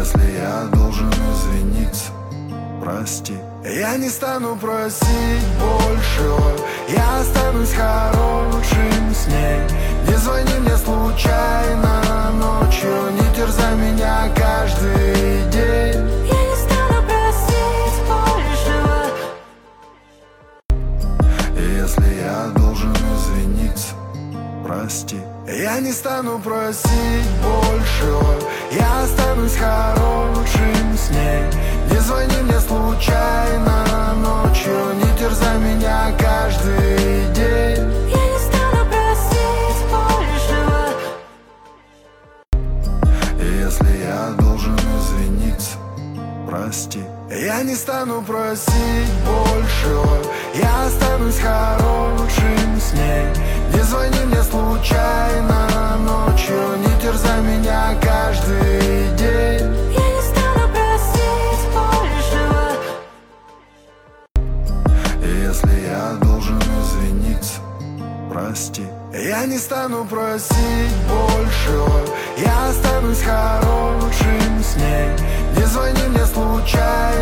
Если я должен извиниться, прости. Я не стану просить большего, я останусь хорошим с ней. Не звони мне случайно ночью, не терзай меня каждый день. Я не стану просить большего. Если я должен извиниться, прости. Я не стану просить большего, я останусь хорошим с ней. Не звони мне случайно ночью, не терзай меня каждый день. Я не стану просить большего. Если я должен извиниться, прости. Я не стану просить большего, я останусь хорошим с ней. Не звони мне случайно ночью, не терзай меня каждый день. Я не стану просить большего. Если я должен извиниться, прости. Я не стану просить большего, я останусь хорошим с ней. Не звони мне случайно